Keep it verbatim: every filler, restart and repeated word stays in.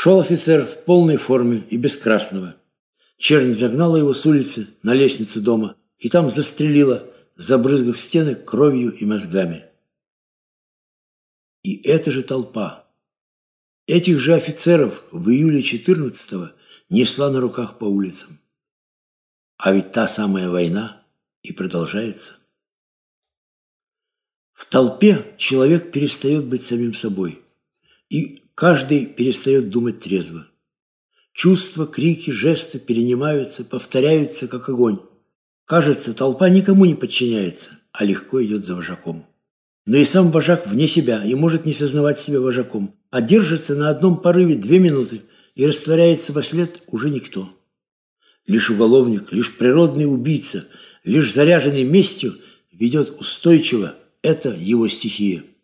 Шел офицер в полной форме и без красного. Чернь загнала его с улицы на лестницу дома и там застрелила, забрызгав стены кровью и мозгами. И эта же толпа, этих же офицеров в июле четырнадцатого несла на руках по улицам. А ведь та самая война и продолжается. В толпе человек перестает быть самим собой, и каждый перестает думать трезво. Чувства, крики, жесты перенимаются, повторяются, как огонь. Кажется, толпа никому не подчиняется, а легко идет за вожаком. Но и сам вожак вне себя и может не сознавать себя вожаком, а держится на одном порыве две минуты и растворяется во след уже никто. Лишь уголовник, лишь природный убийца, лишь заряженный местью ведет устойчиво, это его стихия.